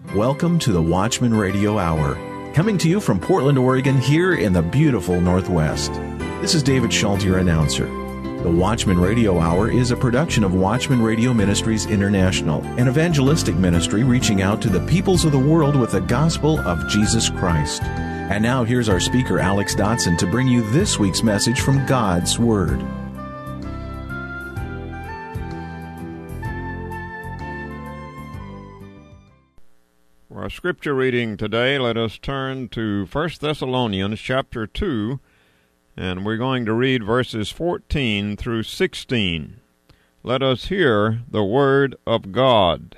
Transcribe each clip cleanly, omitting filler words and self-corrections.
Welcome to the Watchman Radio Hour, coming to you from Portland, Oregon, here in the beautiful Northwest. This is David Schultz, your announcer. The Watchman Radio Hour is a production of Watchman Radio Ministries International, an evangelistic ministry reaching out to the peoples of the world with the gospel of Jesus Christ. And now here's our speaker, Alex Dotson, to bring you this week's message from God's Word. For our scripture reading today, let us turn to 1 Thessalonians chapter 2, and we're going to read verses 14 through 16. Let us hear the word of God.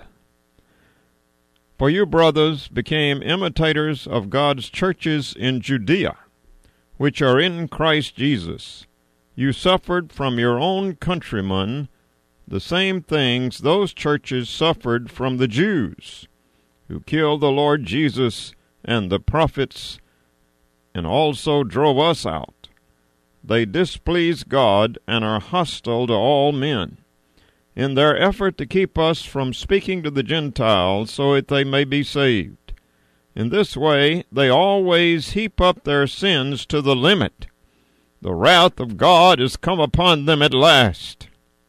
For you, brothers, became imitators of God's churches in Judea, which are in Christ Jesus. You suffered from your own countrymen the same things those churches suffered from the Jews, who killed the Lord Jesus and the prophets, and also drove us out. They displease God and are hostile to all men, in their effort to keep us from speaking to the Gentiles so that they may be saved. In this way they always heap up their sins to the limit. The wrath of God is come upon them at last.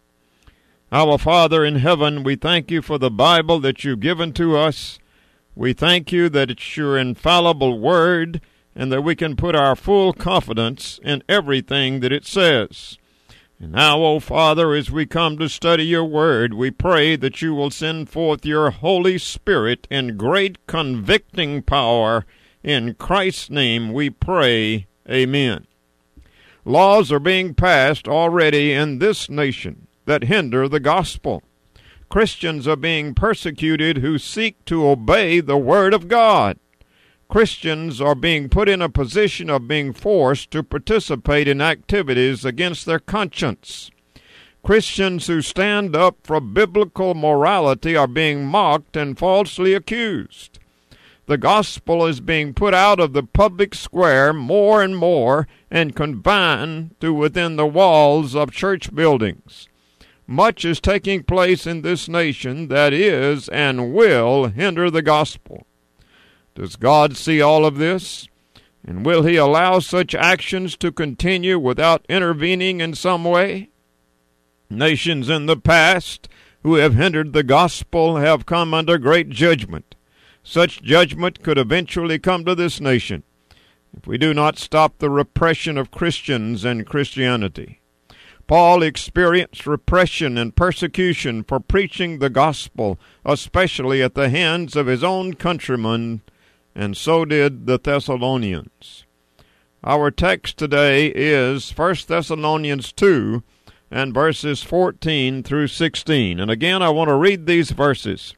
Our Father in heaven, we thank you for the Bible that you've given to us. We thank you that it's your infallible word and that we can put our full confidence in everything that it says. And now, O Father, as we come to study your word, we pray that you will send forth your Holy Spirit in great convicting power. In Christ's name we pray, amen. Laws are being passed already in this nation that hinder the gospel. Christians are being persecuted who seek to obey the Word of God. Christians are being put in a position of being forced to participate in activities against their conscience. Christians who stand up for biblical morality are being mocked and falsely accused. The gospel is being put out of the public square more and more and confined to within the walls of church buildings. Much is taking place in this nation that is and will hinder the gospel. Does God see all of this? And will he allow such actions to continue without intervening in some way? Nations in the past who have hindered the gospel have come under great judgment. Such judgment could eventually come to this nation if we do not stop the repression of Christians and Christianity. Paul experienced repression and persecution for preaching the gospel, especially at the hands of his own countrymen, and so did the Thessalonians. Our text today is 1 Thessalonians 2 and verses 14 through 16. And again, I want to read these verses.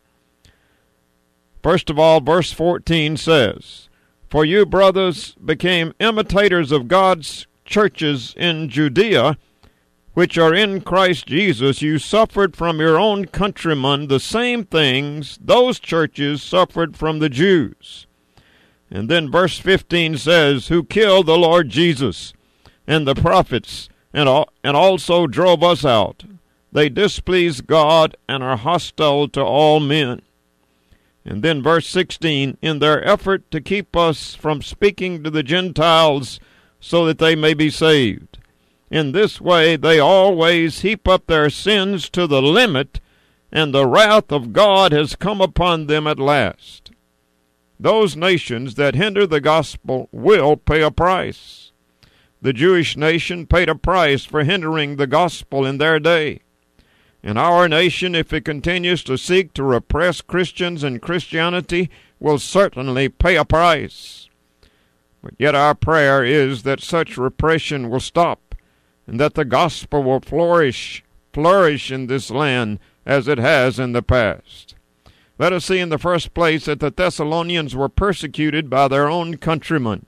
First of all, verse 14 says, For you, brothers, became imitators of God's churches in Judea, which are in Christ Jesus. You suffered from your own countrymen the same things those churches suffered from the Jews. And then verse 15 says, Who killed the Lord Jesus and the prophets, and also drove us out. They displease God and are hostile to all men. And then verse 16, In their effort to keep us from speaking to the Gentiles so that they may be saved. In this way they always heap up their sins to the limit, and the wrath of God has come upon them at last. Those nations that hinder the gospel will pay a price. The Jewish nation paid a price for hindering the gospel in their day. And our nation, if it continues to seek to repress Christians and Christianity, will certainly pay a price. But yet our prayer is that such repression will stop, and that the gospel will flourish in this land as it has in the past. Let us see in the first place that the Thessalonians were persecuted by their own countrymen.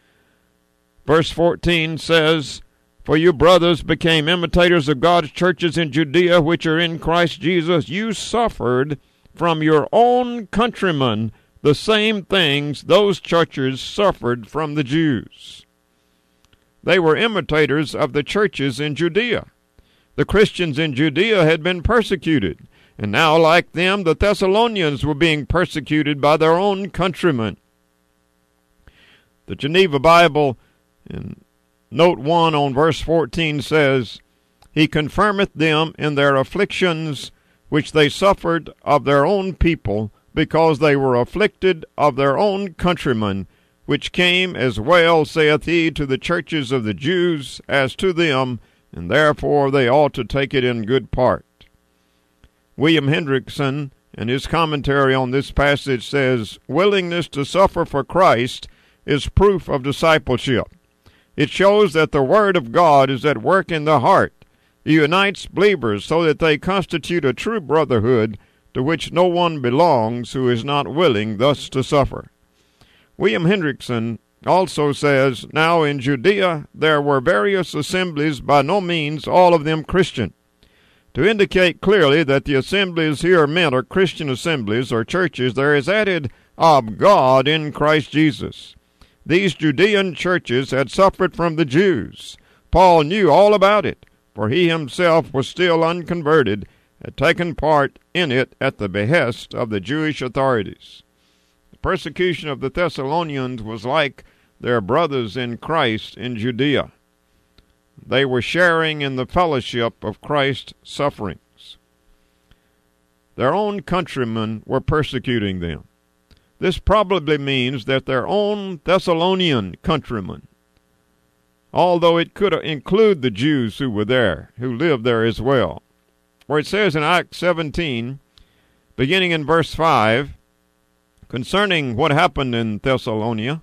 Verse 14 says, For you, brothers, became imitators of God's churches in Judea, which are in Christ Jesus. You suffered from your own countrymen the same things those churches suffered from the Jews. They were imitators of the churches in Judea. The Christians in Judea had been persecuted, And now, like them, the Thessalonians were being persecuted by their own countrymen. The Geneva Bible, in note 1 on verse 14, says, He confirmeth them in their afflictions which they suffered of their own people, because they were afflicted of their own countrymen, which came, as well saith he, to the churches of the Jews as to them, and therefore they ought to take it in good part. William Hendrickson, in his commentary on this passage, says, Willingness to suffer for Christ is proof of discipleship. It shows that the Word of God is at work in the heart. It unites believers so that they constitute a true brotherhood to which no one belongs who is not willing thus to suffer. William Hendrickson also says, Now in Judea there were various assemblies, by no means all of them Christian. To indicate clearly that the assemblies here meant are Christian assemblies or churches, there is added, of God in Christ Jesus. These Judean churches had suffered from the Jews. Paul knew all about it, for he himself was still unconverted, had taken part in it at the behest of the Jewish authorities. The persecution of the Thessalonians was like their brothers in Christ in Judea. They were sharing in the fellowship of Christ's sufferings. Their own countrymen were persecuting them. This probably means that their own Thessalonian countrymen, although it could include the Jews who were there, who lived there as well. Where it says in Acts 17, beginning in verse 5, concerning what happened in Thessalonica,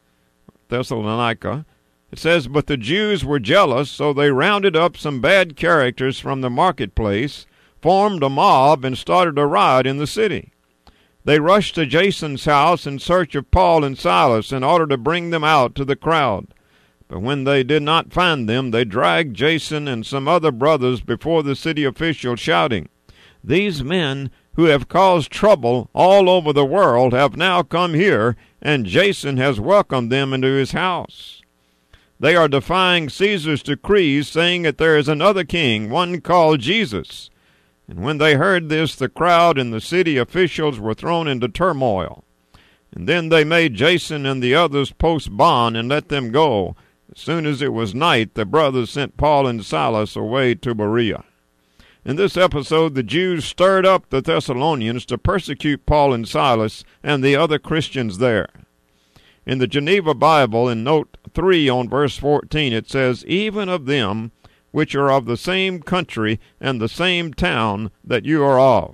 it says, But the Jews were jealous, so they rounded up some bad characters from the marketplace, formed a mob, and started a riot in the city. They rushed to Jason's house in search of Paul and Silas in order to bring them out to the crowd. But when they did not find them, they dragged Jason and some other brothers before the city officials, shouting, These men who have caused trouble all over the world have now come here, and Jason has welcomed them into his house. They are defying Caesar's decrees, saying that there is another king, one called Jesus. And when they heard this, the crowd and the city officials were thrown into turmoil. And then they made Jason and the others post bond and let them go. As soon as it was night, the brothers sent Paul and Silas away to Berea. In this episode, the Jews stirred up the Thessalonians to persecute Paul and Silas and the other Christians there. In the Geneva Bible, in note 3 on verse 14, it says, Even of them which are of the same country and the same town that you are of.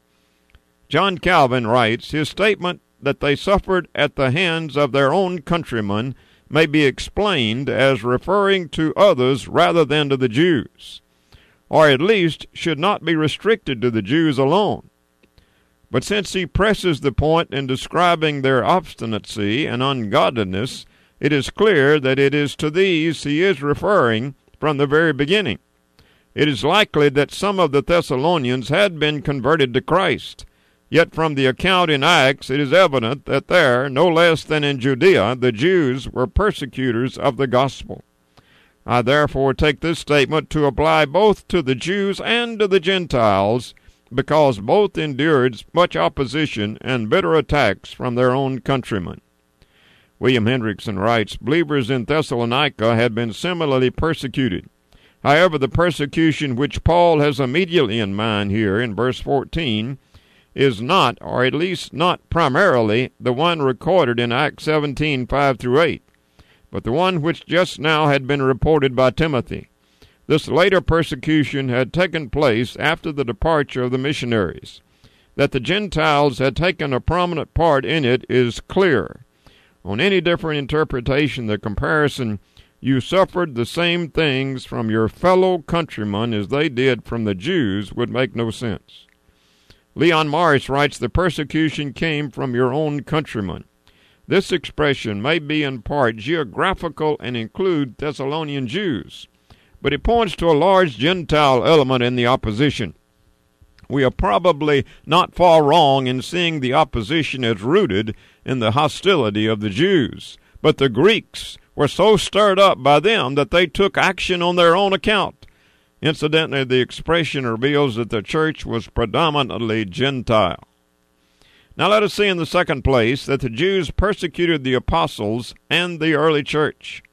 John Calvin writes, His statement that they suffered at the hands of their own countrymen may be explained as referring to others rather than to the Jews, or at least should not be restricted to the Jews alone. But since he presses the point in describing their obstinacy and ungodliness, it is clear that it is to these he is referring from the very beginning. It is likely that some of the Thessalonians had been converted to Christ. Yet from the account in Acts, it is evident that there, no less than in Judea, the Jews were persecutors of the gospel. I therefore take this statement to apply both to the Jews and to the Gentiles, because both endured much opposition and bitter attacks from their own countrymen. William Hendrickson writes, Believers in Thessalonica had been similarly persecuted. However, the persecution which Paul has immediately in mind here in verse 14 is not, or at least not primarily, the one recorded in Acts 17, 5-8, but the one which just now had been reported by Timothy. This later persecution had taken place after the departure of the missionaries. That the Gentiles had taken a prominent part in it is clear. On any different interpretation, the comparison, you suffered the same things from your fellow countrymen as they did from the Jews, would make no sense. Leon Morris writes, the persecution came from your own countrymen. This expression may be in part geographical and include Thessalonian Jews, but it points to a large Gentile element in the opposition. We are probably not far wrong in seeing the opposition as rooted in the hostility of the Jews, but the Greeks were so stirred up by them that they took action on their own account. Incidentally, the expression reveals that the church was predominantly Gentile. Now let us see in the second place that the Jews persecuted the apostles and the early church.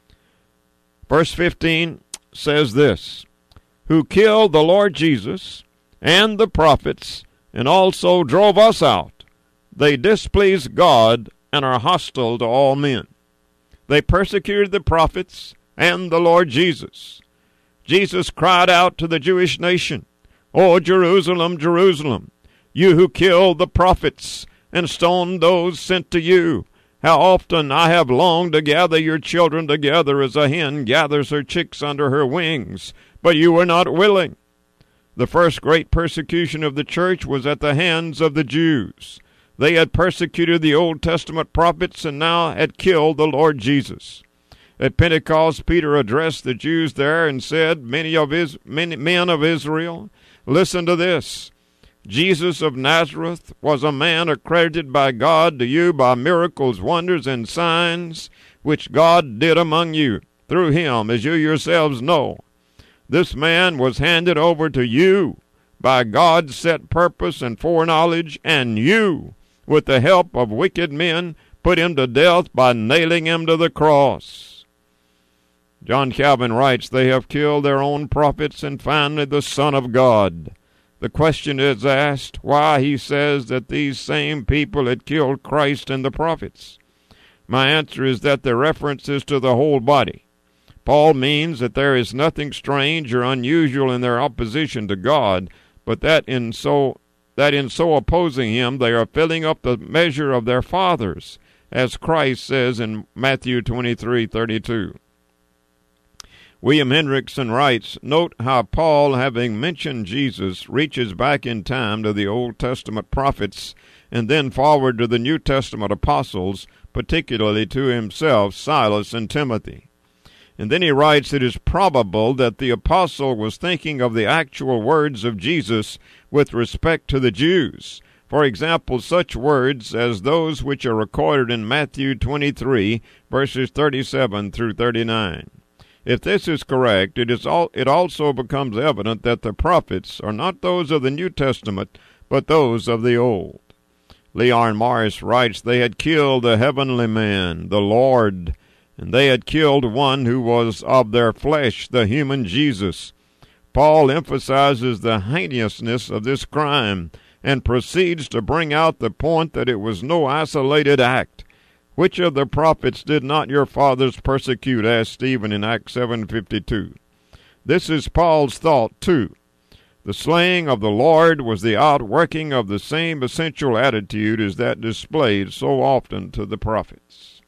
Verse 15 says this, who killed the Lord Jesus and the prophets, and also drove us out. They displease God and are hostile to all men. They persecuted the prophets and the Lord Jesus. Jesus cried out to the Jewish nation, O Jerusalem, Jerusalem, you who killed the prophets and stoned those sent to you. How often I have longed to gather your children together as a hen gathers her chicks under her wings, but you were not willing. The first great persecution of the church was at the hands of the Jews. They had persecuted the Old Testament prophets and now had killed the Lord Jesus. At Pentecost, Peter addressed the Jews there and said, many men of Israel, listen to this. Jesus of Nazareth was a man accredited by God to you by miracles, wonders, and signs, which God did among you through him, as you yourselves know. This man was handed over to you by God's set purpose and foreknowledge, and you, with the help of wicked men, put him to death by nailing him to the cross. John Calvin writes, they have killed their own prophets and finally the Son of God. The question is asked why he says that these same people had killed Christ and the prophets. My answer is that the reference is to the whole body. Paul means that there is nothing strange or unusual in their opposition to God, but that in so opposing him they are filling up the measure of their fathers, as Christ says in Matthew 23:32. William Hendrickson writes, note how Paul, having mentioned Jesus, reaches back in time to the Old Testament prophets and then forward to the New Testament apostles, particularly to himself, Silas, and Timothy. And then he writes, it is probable that the apostle was thinking of the actual words of Jesus with respect to the Jews. For example, such words as those which are recorded in Matthew 23, verses 37 through 39. If this is correct, it also becomes evident that the prophets are not those of the New Testament, but those of the Old. Leon Morris writes, they had killed the heavenly man, the Lord, and they had killed one who was of their flesh, the human Jesus. Paul emphasizes the heinousness of this crime and proceeds to bring out the point that it was no isolated act. Which of the prophets did not your fathers persecute? Asked Stephen in Acts 7:52. This is Paul's thought, too. The slaying of the Lord was the outworking of the same essential attitude as that displayed so often to the prophets.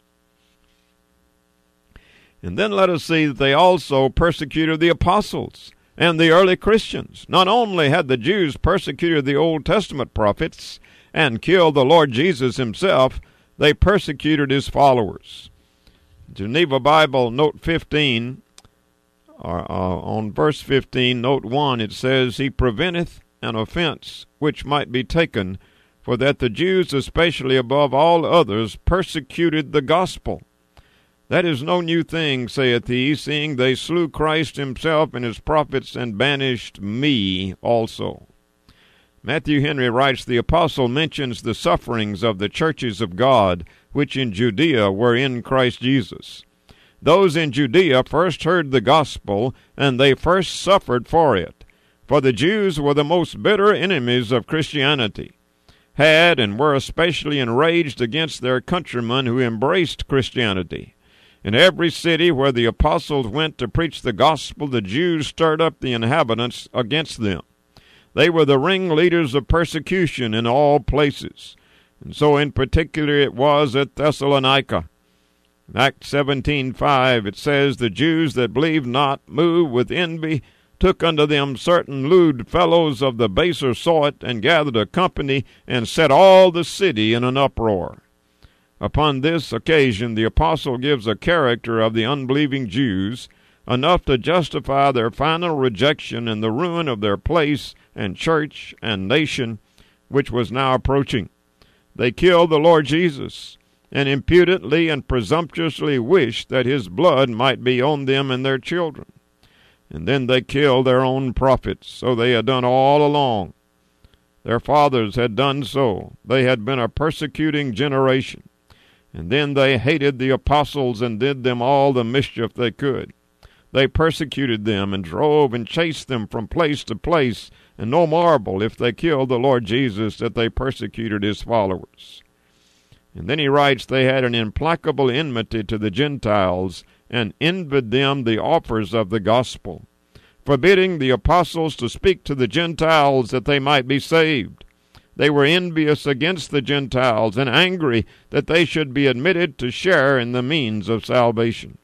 And then let us see that they also persecuted the apostles and the early Christians. Not only had the Jews persecuted the Old Testament prophets and killed the Lord Jesus himself, they persecuted his followers. Geneva Bible, note 15, on verse 15, note 1, it says, he preventeth an offense which might be taken, for that the Jews, especially above all others, persecuted the gospel. That is no new thing, saith he, seeing they slew Christ himself and his prophets, and banished me also. Matthew Henry writes, the apostle mentions the sufferings of the churches of God, which in Judea were in Christ Jesus. Those in Judea first heard the gospel, and they first suffered for it. For the Jews were the most bitter enemies of Christianity, had and were especially enraged against their countrymen who embraced Christianity. In every city where the apostles went to preach the gospel, the Jews stirred up the inhabitants against them. They were the ringleaders of persecution in all places, and so in particular it was at Thessalonica. In Acts 17:5 it says, the Jews that believed not, moved with envy, took unto them certain lewd fellows of the baser sort, and gathered a company, and set all the city in an uproar. Upon this occasion the apostle gives a character of the unbelieving Jews, enough to justify their final rejection and the ruin of their place and church and nation, which was now approaching. They killed the Lord Jesus, and impudently and presumptuously wished that his blood might be on them and their children. And then they killed their own prophets. So they had done all along. Their fathers had done so. They had been a persecuting generation. And then they hated the apostles and did them all the mischief they could. They persecuted them and drove and chased them from place to place. And no marvel if they killed the Lord Jesus that they persecuted his followers. And then he writes, they had an implacable enmity to the Gentiles, and envied them the offers of the gospel, forbidding the apostles to speak to the Gentiles that they might be saved. They were envious against the Gentiles and angry that they should be admitted to share in the means of salvation.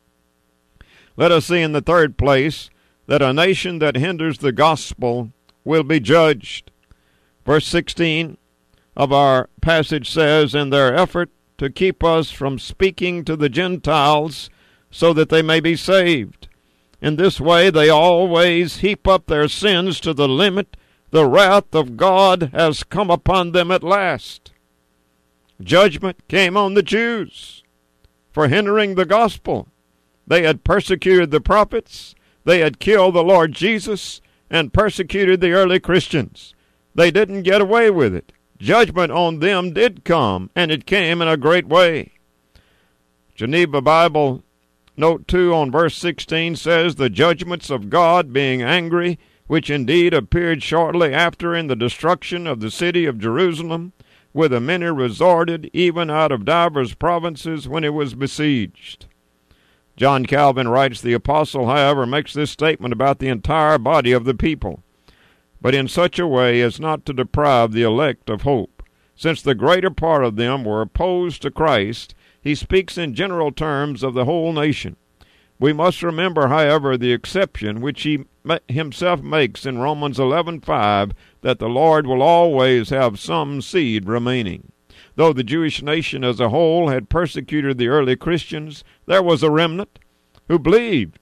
Let us see in the third place that a nation that hinders the gospel will be judged. Verse 16 of our passage says, in their effort to keep us from speaking to the Gentiles so that they may be saved. In this way they always heap up their sins to the limit. The wrath of God has come upon them at last. Judgment came on the Jews for hindering the gospel. They had persecuted the prophets. They had killed the Lord Jesus and persecuted the early Christians. They didn't get away with it. Judgment on them did come, and it came in a great way. Geneva Bible Note 2 on verse 16 says, the judgments of God being angry, which indeed appeared shortly after in the destruction of the city of Jerusalem, whither many resorted even out of divers provinces when it was besieged. John Calvin writes, the apostle, however, makes this statement about the entire body of the people, but in such a way as not to deprive the elect of hope. Since the greater part of them were opposed to Christ, he speaks in general terms of the whole nation. We must remember, however, the exception which he himself makes in Romans 11:5, that the Lord will always have some seed remaining. Though the Jewish nation as a whole had persecuted the early Christians, there was a remnant who believed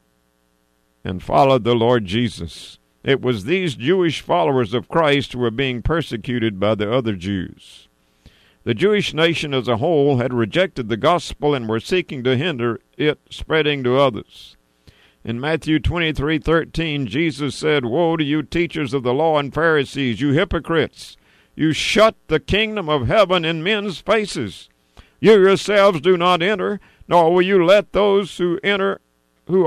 and followed the Lord Jesus. It was these Jewish followers of Christ who were being persecuted by the other Jews. The Jewish nation as a whole had rejected the gospel and were seeking to hinder it spreading to others. In Matthew 23:13, Jesus said, woe to you teachers of the law and Pharisees, you hypocrites! You shut the kingdom of heaven in men's faces. You yourselves do not enter, nor will you let those who enter who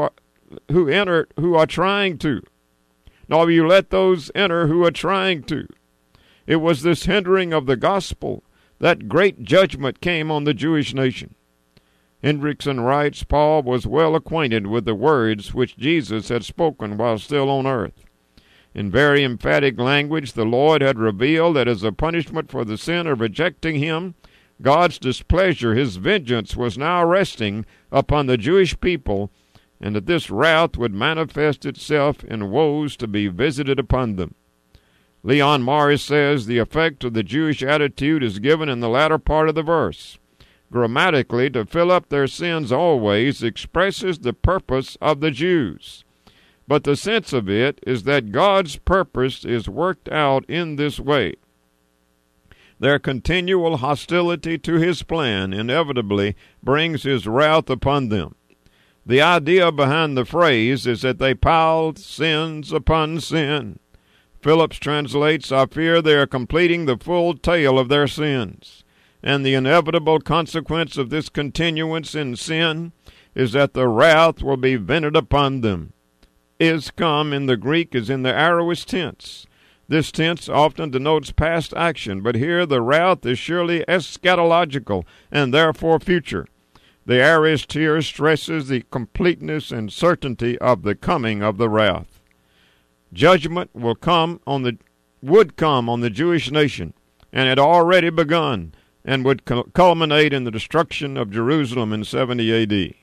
are trying to. Nor will you let those enter who are trying to. It was this hindering of the gospel that great judgment came on the Jewish nation. Hendrickson writes, Paul was well acquainted with the words which Jesus had spoken while still on earth. In very emphatic language, the Lord had revealed that as a punishment for the sin of rejecting him, God's displeasure, his vengeance, was now resting upon the Jewish people, and that this wrath would manifest itself in woes to be visited upon them. Leon Morris says the effect of the Jewish attitude is given in the latter part of the verse. Grammatically, to fill up their sins always expresses the purpose of the Jews. But the sense of it is that God's purpose is worked out in this way. Their continual hostility to his plan inevitably brings his wrath upon them. The idea behind the phrase is that they piled sins upon sin. Phillips translates, I fear they are completing the full tale of their sins. And the inevitable consequence of this continuance in sin is that the wrath will be vented upon them. Is come in the Greek is in the aorist tense. This tense often denotes past action, but here the wrath is surely eschatological and therefore future. The aorist here stresses the completeness and certainty of the coming of the wrath. Judgment would come on the Jewish nation, and had already begun, and would culminate in the destruction of Jerusalem in 70 A.D.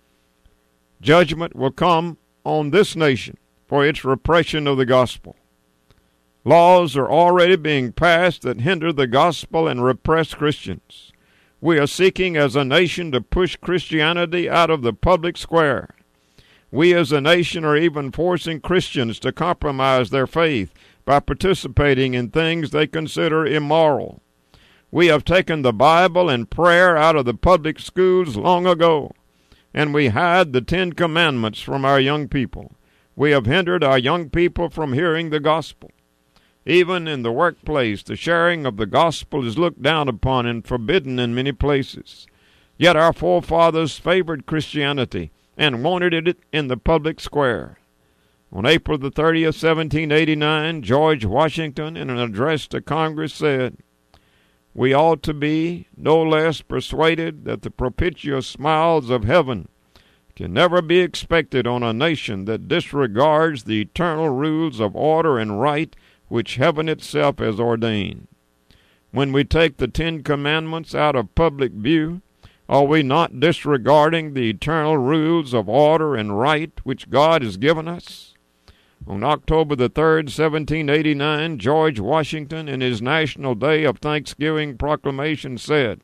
Judgment will come on this nation for its repression of the gospel. Laws are already being passed that hinder the gospel and repress Christians. We are seeking as a nation to push Christianity out of the public square. We as a nation are even forcing Christians to compromise their faith by participating in things they consider immoral. We have taken the Bible and prayer out of the public schools long ago. and we hide the 10 Commandments from our young people. We have hindered our young people from hearing the gospel. Even in the workplace, the sharing of the gospel is looked down upon and forbidden in many places. Yet our forefathers favored Christianity and wanted it in the public square. On April the 30th, 1789, George Washington, in an address to Congress, said, "We ought to be no less persuaded that the propitious smiles of heaven can never be expected on a nation that disregards the eternal rules of order and right which heaven itself has ordained." When we take the 10 Commandments out of public view, are we not disregarding the eternal rules of order and right which God has given us? On October the 3rd, 1789, George Washington, in his National Day of Thanksgiving proclamation, said,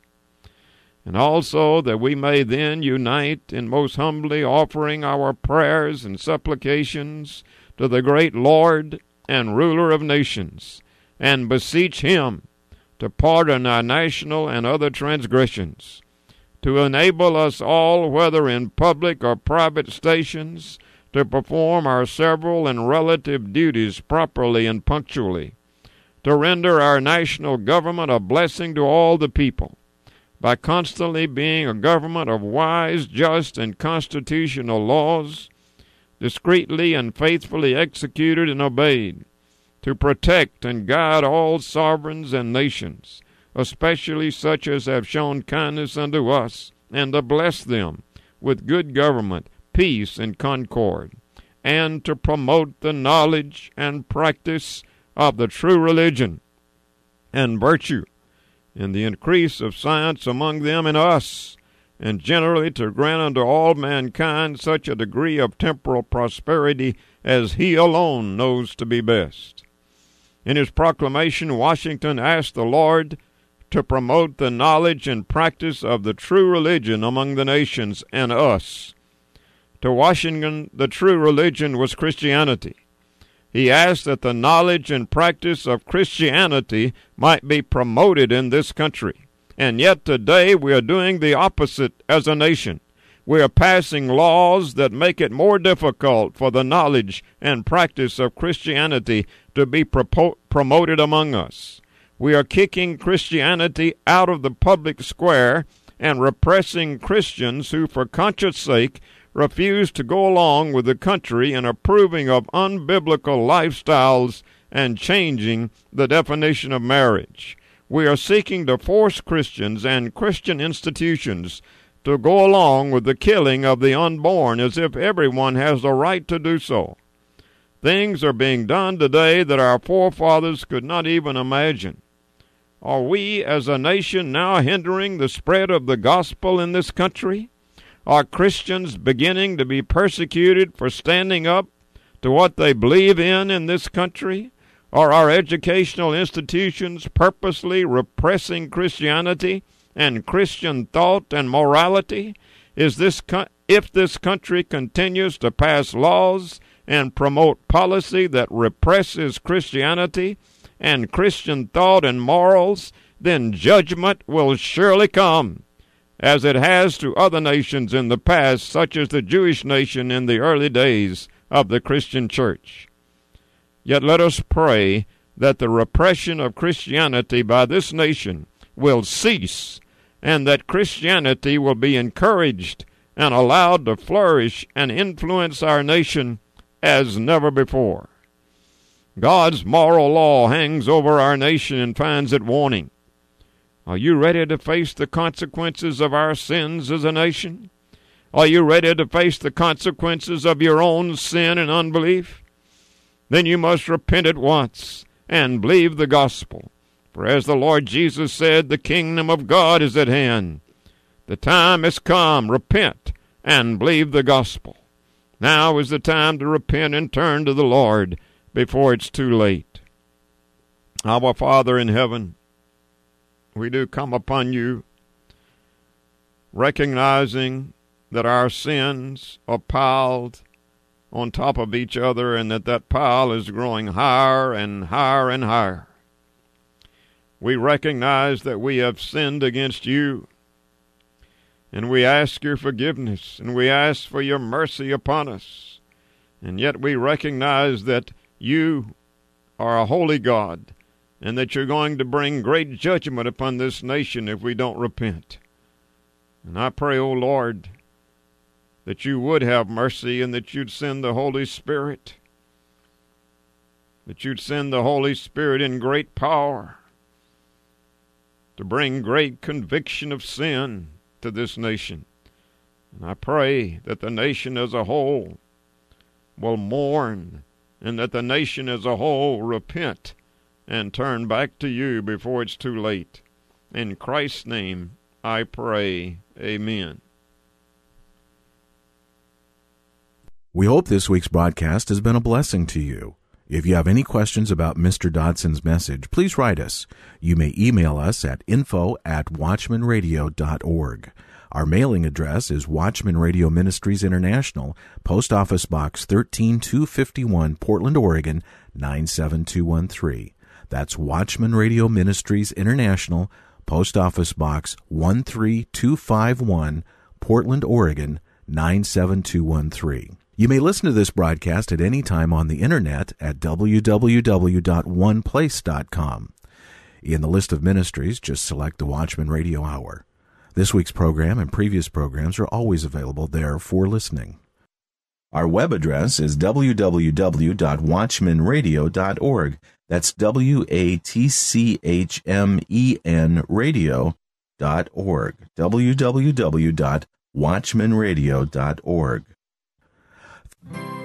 "And also that we may then unite in most humbly offering our prayers and supplications to the great Lord and ruler of nations, and beseech him to pardon our national and other transgressions, to enable us all, whether in public or private stations, to perform our several and relative duties properly and punctually, to render our national government a blessing to all the people, by constantly being a government of wise, just, and constitutional laws, discreetly and faithfully executed and obeyed, to protect and guide all sovereigns and nations, especially such as have shown kindness unto us, and to bless them with good government, peace, and concord, and to promote the knowledge and practice of the true religion and virtue, and the increase of science among them and us, and generally to grant unto all mankind such a degree of temporal prosperity as he alone knows to be best." In his proclamation, Washington asked the Lord to promote the knowledge and practice of the true religion among the nations and us. To Washington, the true religion was Christianity. He asked that the knowledge and practice of Christianity might be promoted in this country. And yet today we are doing the opposite as a nation. We are passing laws that make it more difficult for the knowledge and practice of Christianity to be promoted among us. We are kicking Christianity out of the public square and repressing Christians who, for conscience sake, refuse to go along with the country in approving of unbiblical lifestyles and changing the definition of marriage. We are seeking to force Christians and Christian institutions to go along with the killing of the unborn as if everyone has the right to do so. Things are being done today that our forefathers could not even imagine. Are we as a nation now hindering the spread of the gospel in this country? Are Christians beginning to be persecuted for standing up to what they believe in this country? Are our educational institutions purposely repressing Christianity and Christian thought and morality? If this country continues to pass laws and promote policy that represses Christianity and Christian thought and morals, then judgment will surely come, as it has to other nations in the past, such as the Jewish nation in the early days of the Christian church. Yet let us pray that the repression of Christianity by this nation will cease, and that Christianity will be encouraged and allowed to flourish and influence our nation as never before. God's moral law hangs over our nation and finds it wanting. Are you ready to face the consequences of our sins as a nation? Are you ready to face the consequences of your own sin and unbelief? Then you must repent at once and believe the gospel. For as the Lord Jesus said, the kingdom of God is at hand. The time has come. Repent and believe the gospel. Now is the time to repent and turn to the Lord before it's too late. Our Father in heaven, we do come upon you recognizing that our sins are piled on top of each other and that pile is growing higher and higher and higher. We recognize that we have sinned against you, and we ask your forgiveness, and we ask for your mercy upon us. And yet we recognize that you are a holy God, and that you're going to bring great judgment upon this nation if we don't repent. And I pray, O Lord, that you would have mercy and that you'd send the Holy Spirit, that you'd send the Holy Spirit in great power to bring great conviction of sin to this nation. And I pray that the nation as a whole will mourn, and that the nation as a whole repent and turn back to you before it's too late. In Christ's name I pray. Amen. We hope this week's broadcast has been a blessing to you. If you have any questions about Mr. Dodson's message, please write us. You may email us at info@watchmanradio.org. Our mailing address is Watchman Radio Ministries International, Post Office Box 13251, Portland, Oregon 97213. That's Watchman Radio Ministries International, Post Office Box 13251, Portland, Oregon 97213. You may listen to this broadcast at any time on the internet at www.oneplace.com. In the list of ministries, just select the Watchman Radio Hour. This week's program and previous programs are always available there for listening. Our web address is www.watchmanradio.org. That's WATCHMEN radio.org. www.watchmanradio.org.